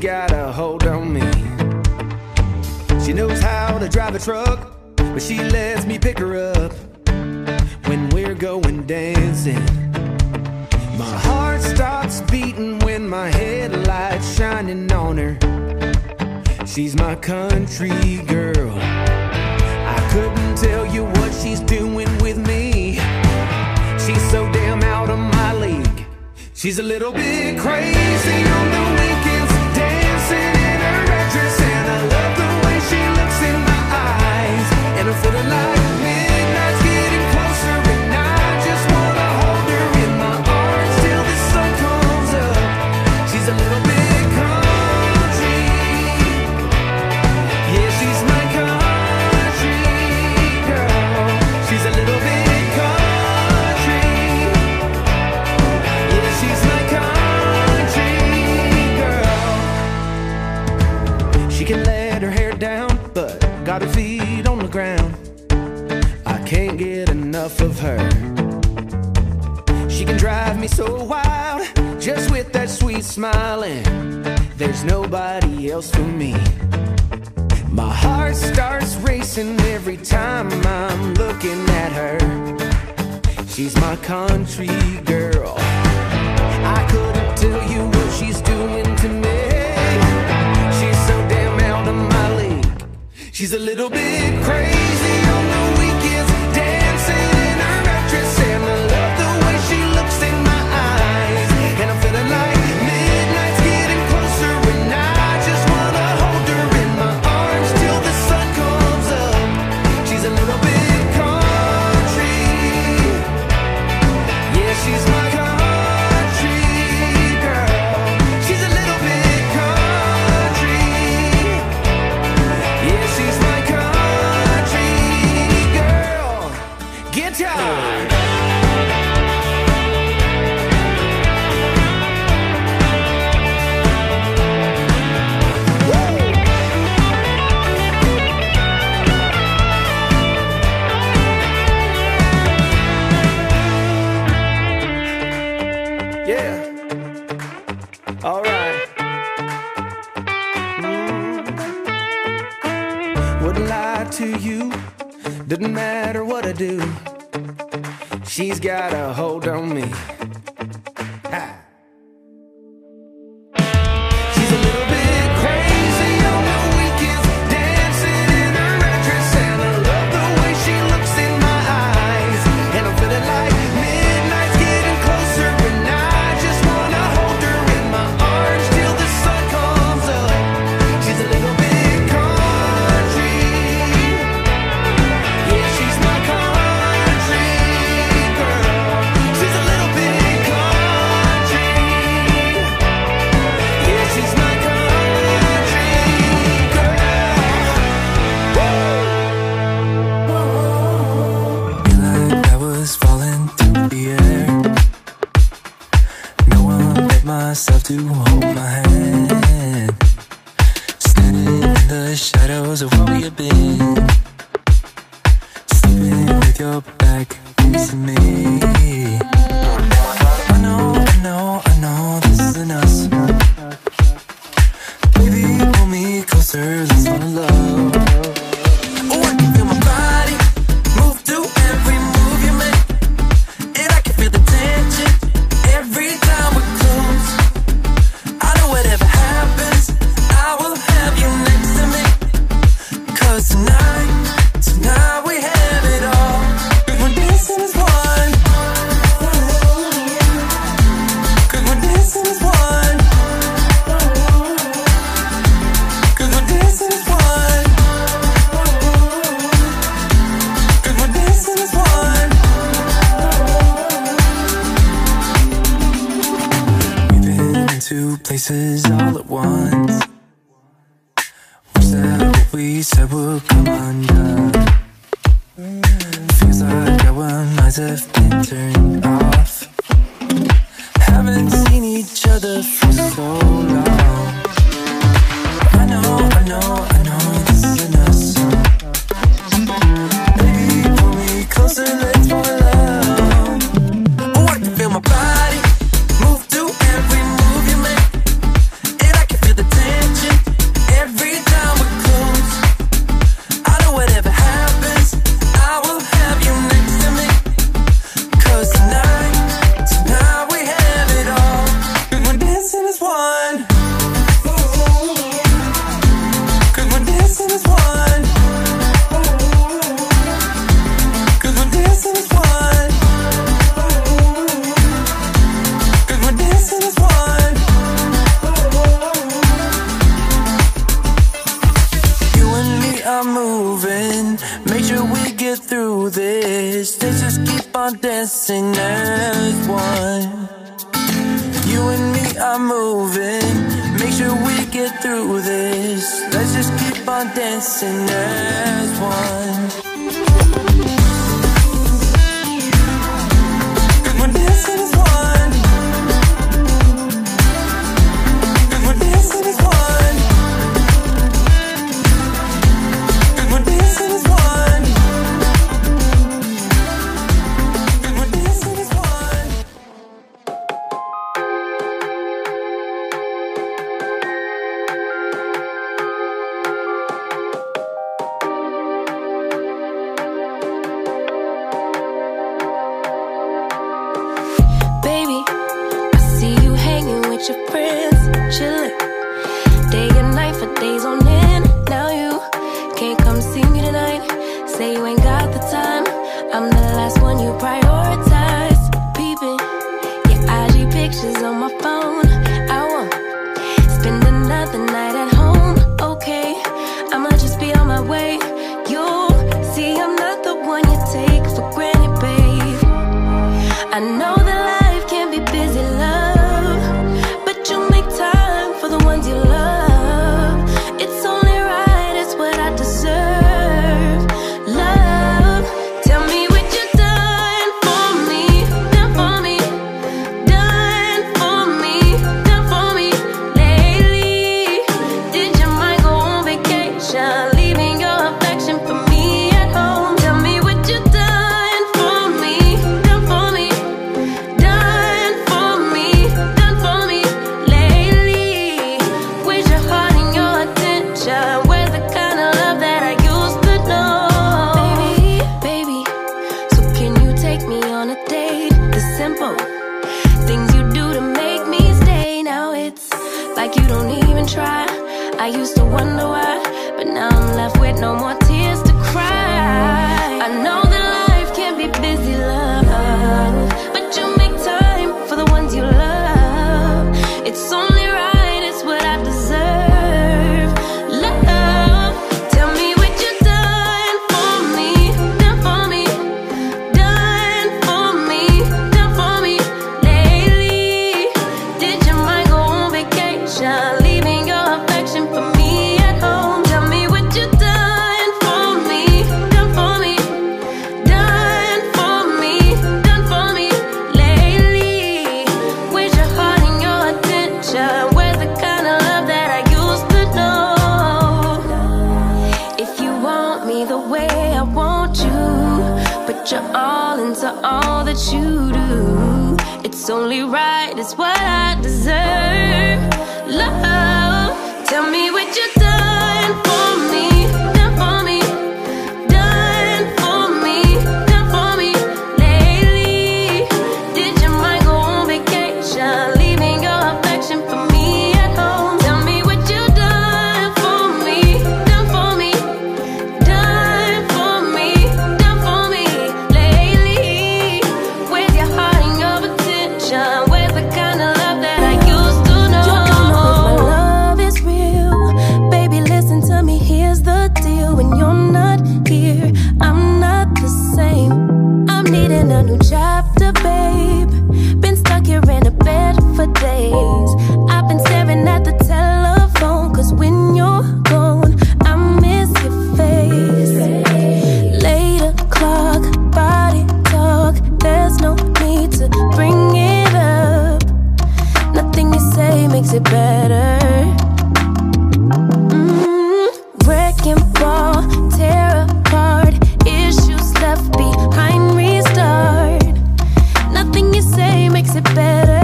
got a hold on me. She knows how to drive a truck, but she lets me pick her up when we're going dancing. My heart stops beating when my headlights shining on her. She's my country girl. I couldn't tell you what she's doing with me. She's so damn out of my league. She's a little bit crazy on the weekends, dancing in her red dress, and I love the way she looks in my eyes. And I'm feeling like midnight's getting closer, and I just wanna hold her in my arms till the sun comes up. She's a little bit country, yeah, she's my country girl. She's a little bit country, yeah, she's my country girl. She can let her hair down, but got her feet on the ground. I can't get enough of her. She can drive me so wild, just with that sweet smile, and there's nobody else for me. My heart starts racing every time I'm looking at her. She's my country girl. I couldn't tell you what she's doing to me. She's so damn out of my league. She's a little bit crazy on the weekends, dancing in her red dress, and I love the way she looks in my eyes. And I'm feeling like midnight's getting closer, and I just wanna hold her in my arms till the sun comes up. She's a little bit country, yeah, she's my country girl. She's a little bit country, yeah, she's my country girl. Guitar. Yeah. All right. Wouldn't lie to you. Doesn't matter what I do. She's got a hold on me. Ha. She's a little bit crazy on the weekends, dancing in her red dress, and I love the way she looks in my eyes. And I'm feeling like midnight's getting closer, and I just wanna hold her in my arms till the sun comes up. She's a little bit country, yeah, she's my country girl. She's a little bit country, yeah, she's my country girl. Feel like I was falling through the air. No one but myself to hold my hand. Standing in the shadows of what we have been. Sleeping with your back facing me. I know this isn't us. Baby, pull me closer, let's fall in love. Oh, I can feel my body move to every move you make, and I can feel the tension every time we're close. I know whatever happens, I will have you next to me. 'Cause tonight we have it all. 'Cause we're dancing as one. 'Cause we're dancing as one. 'Cause we're dancing as one. 'Cause we're dancing as one. We've been in two places all at once. Was that what we said would come undone? Feels like our minds have been turned off. Haven't seen each other for so long. I know this isn't us. Baby, pull me closer, let's fall in love. Oh, I can feel my body move to every move you make, and I can feel the tension dancing as one. You and me are moving, make sure we get through this. Let's just keep on dancing as one. We're dancing as one. We're dancing as one. We're dancing as one. We're dancing as one. Baby, I see you hanging with your friends, chillin', day and night for days on end. Now you can't come see me tonight. Say you ain't got the time. I'm the last one you prioritize. Peeping your IG pictures on my phone. I won't spend another night at home. Okay, I'ma just be on my way. You'll see I'm not the one you take for granted, babe. I know that life can be busy, love, but you make time for the ones you love. It's only right, it's what I deserve. Love, tell me what you done for me, done for me, done for me, done for me lately. Did your mind go on vacation, leaving your affection for me at home? Tell me what you done for me, done for me, done for me, done for me lately. Where's your heart and your attention? Where's the kind of love that I used to know? Baby, so can you take me on a date? The simple things you do to make me stay. Now it's like you don't even try. I used to wonder why, but now I'm left with no more tears to cry. I know that life can be busy, love, but you make time for the ones you love. It's only right, it's what I deserve. Love, tell me what you done for me, done for me, done for me, done for me lately. Did your mind go on vacation, leaving your affection for me at home? Tell me what you done for me, done for me, done for me, done for me lately. Where's your heart and your attention? Where's the kind of love that I used to know? If you want me the way I want you, put your all into all that you do. It's only right, it's what I deserve. Love, tell me what you done for me, done for me, done for me, done for me lately. Did your mind go on vacation, leaving your affection for me at home? Tell me what you done for me, done for me, done for me, done for me lately. Where's your heart and your attention? Where's the kind of love that I used to know? You don't know if my love is real. Baby, listen to me, here's the deal. When you're not here, I'm not the same. I'm needing a new chapter, babe. Been stuck here in a bed for days. I've been staring at the telephone, cause when you're gone, I miss your face. Later clock, body talk, there's no need to bring it up. Nothing you say makes it better. Wrecking ball, tear apart, issues left behind, restart. Nothing you say makes it better.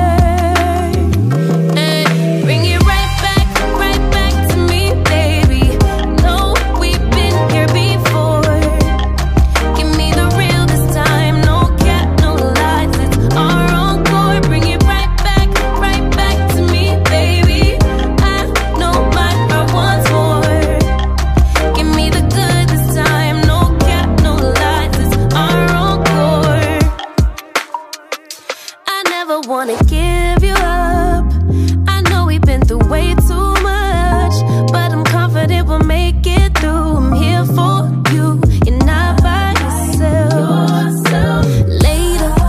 Bring it right back to me, baby. No, we've been here before. Give me the real this time, no cap, no lies, it's our encore. Bring it right back to me, baby. I know my heart wants more. Give me the good this time, no cap, no lies, it's our encore. I never wanna give you up. I know we've been through way too much, but I'm confident we'll make it through. I'm here for you, you're not by yourself. Later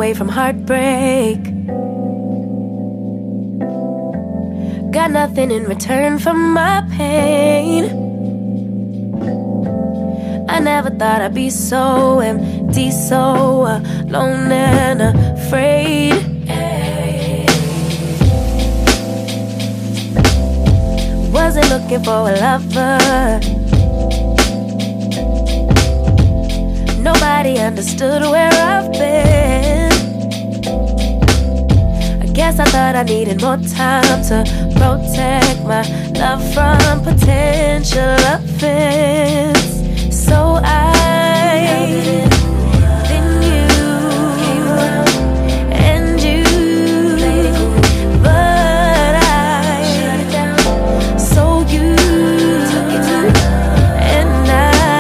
away from heartbreak. Got nothing in return for my pain. I never thought I'd be so empty, so alone and afraid. Wasn't looking for a lover. Nobody understood where I've been. I guess I thought I needed more time to protect my love from potential offense. So I then you and you, but I so you and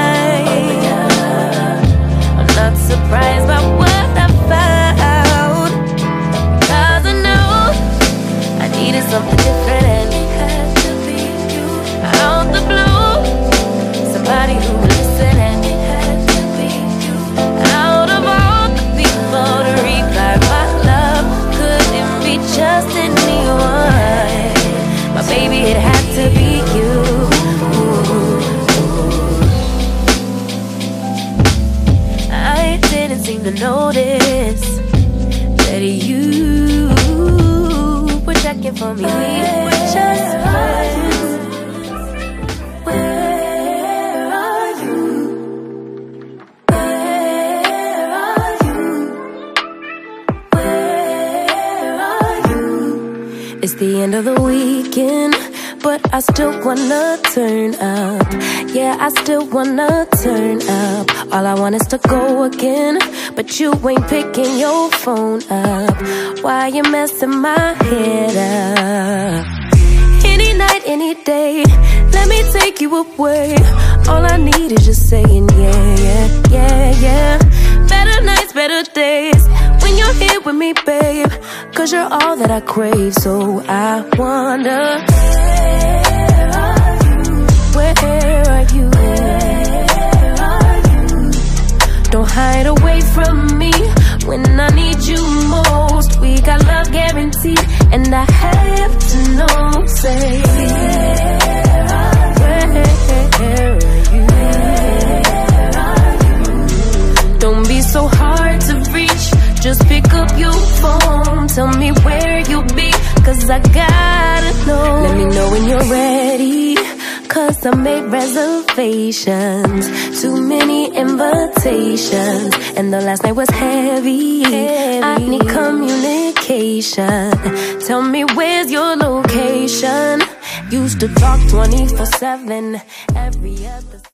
I'm not surprised by what I found, 'cause I know I needed something different, and it had to be you. Out the blue, somebody who would listen, and it had to be you. Out of all the people to revive my love, couldn't be just anyone. But baby, it had to be you. I didn't seem to notice that you were checking for me. We were just friends. Where are you? Where are you? Where are you? It's the end of the weekend, but I still wanna turn up. Yeah, I still wanna turn up. All I want is to go again, but you ain't picking your phone up. Why you messing my head up? Any night, any day, let me take you away. All I need is just saying yeah, yeah, yeah, yeah. Better nights, better days, when you're here with me, babe, 'cause you're all that I crave. So I wonder, where are you? Where are you? Don't hide away from me when I need you most. We got love guaranteed, and I have to know, say, where are you? Don't be so hard to reach, just pick up your phone. Tell me where you'll be, 'cause I gotta know. Let me know when you're ready, 'cause I made reservations. Too many invitations, and the last night was heavy. I need communication. Tell me where's your location. Used to talk 24/7 every other